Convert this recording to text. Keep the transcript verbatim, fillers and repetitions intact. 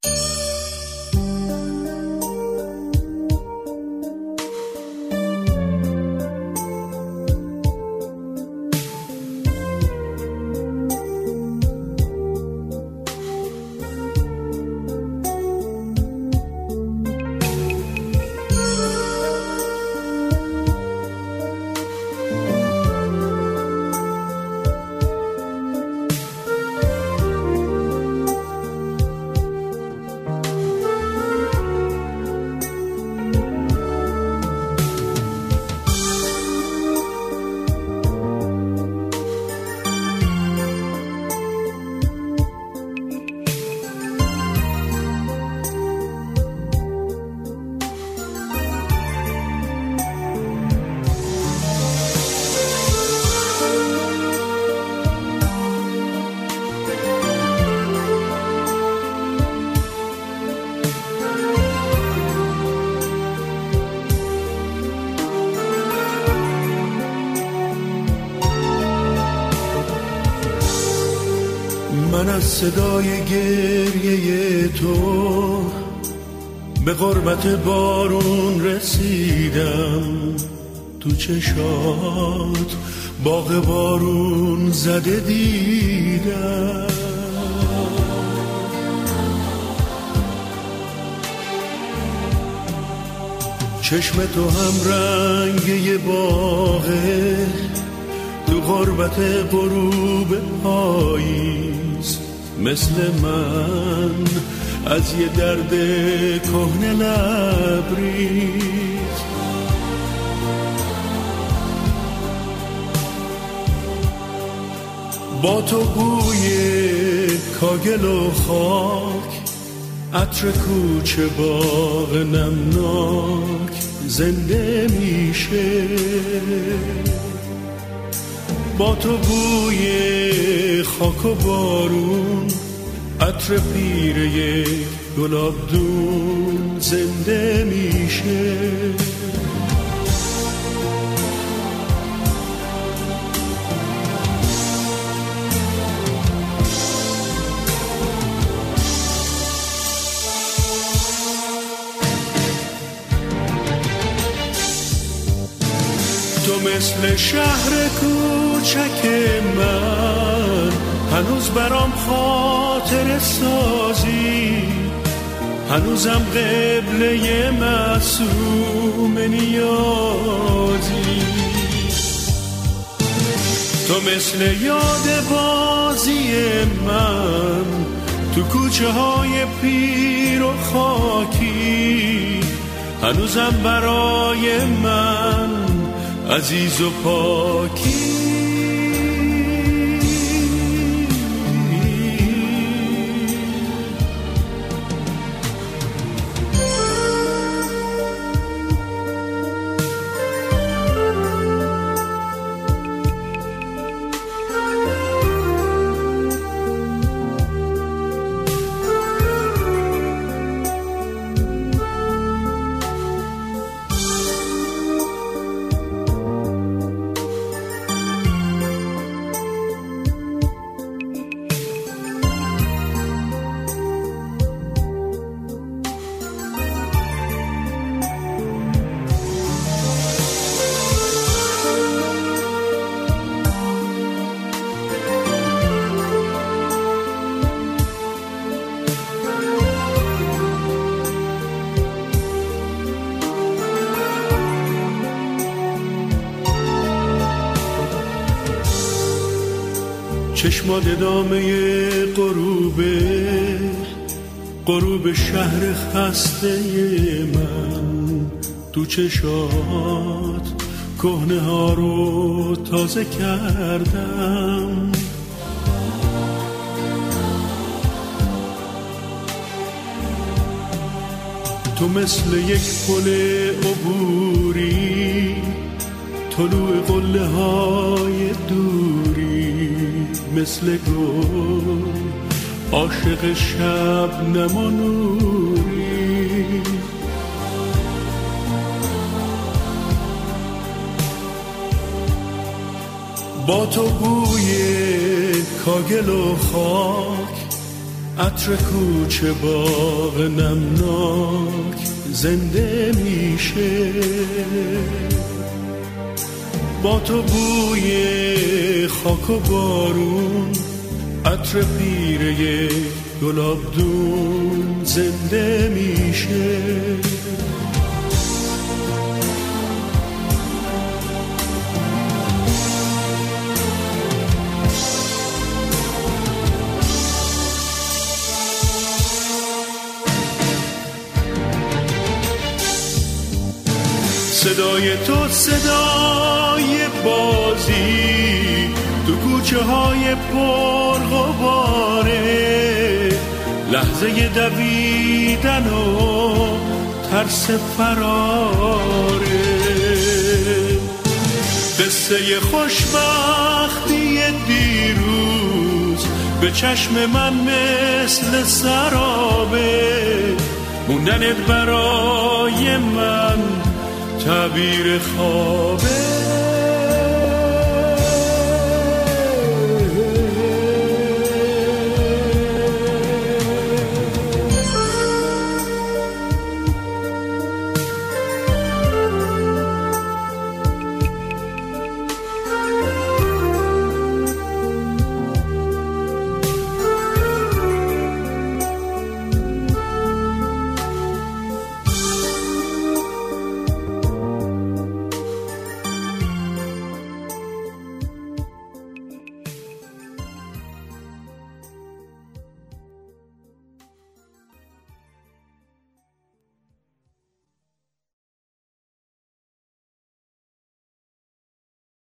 من از صدای گریه تو به غربت بارون رسیدم، تو چشات باغ بارون زده دیدم. چشم تو هم رنگ یه باغه، تو غربت غروب پاییز، مثل من از یه درد کهنه لبریز. با تو بوی کاگل و خاک، عطر کوچه باغ نمناک زنده میشه. با تو بوی خاک و بارون، عطر پیر یک گلاب دون زنده میشه. تو مثل شهر کوچک من، هنوز برام خاطر سازی، هنوزم قبله معصوم نیازی. تو مثل یاد بازی من، تو کوچه های پیر و خاکی، هنوزم برای من عزیز و پاکی. چشمات ادامه غروبه، غروب شهر خسته من، تو چشات کهنه ها رو تازه کردم. تو مثل یک پل عبوری، طلوع قله های دوری، مثل گل عاشق شبنم و نوری. با تو بوی کاگل و خاک، عطر کوچه باغ نمناک زنده میشه، با تو بوی خاک و بارون، عطر پیره گلابدون زنده میشه. صدای تو صدای بازی تو کوچه های پرغباره، لحظه دویدن و ترس فراره، قصه خوشبختی دیروز به چشم من مثل سرابه، موندنت برای من تعبیر خوابه.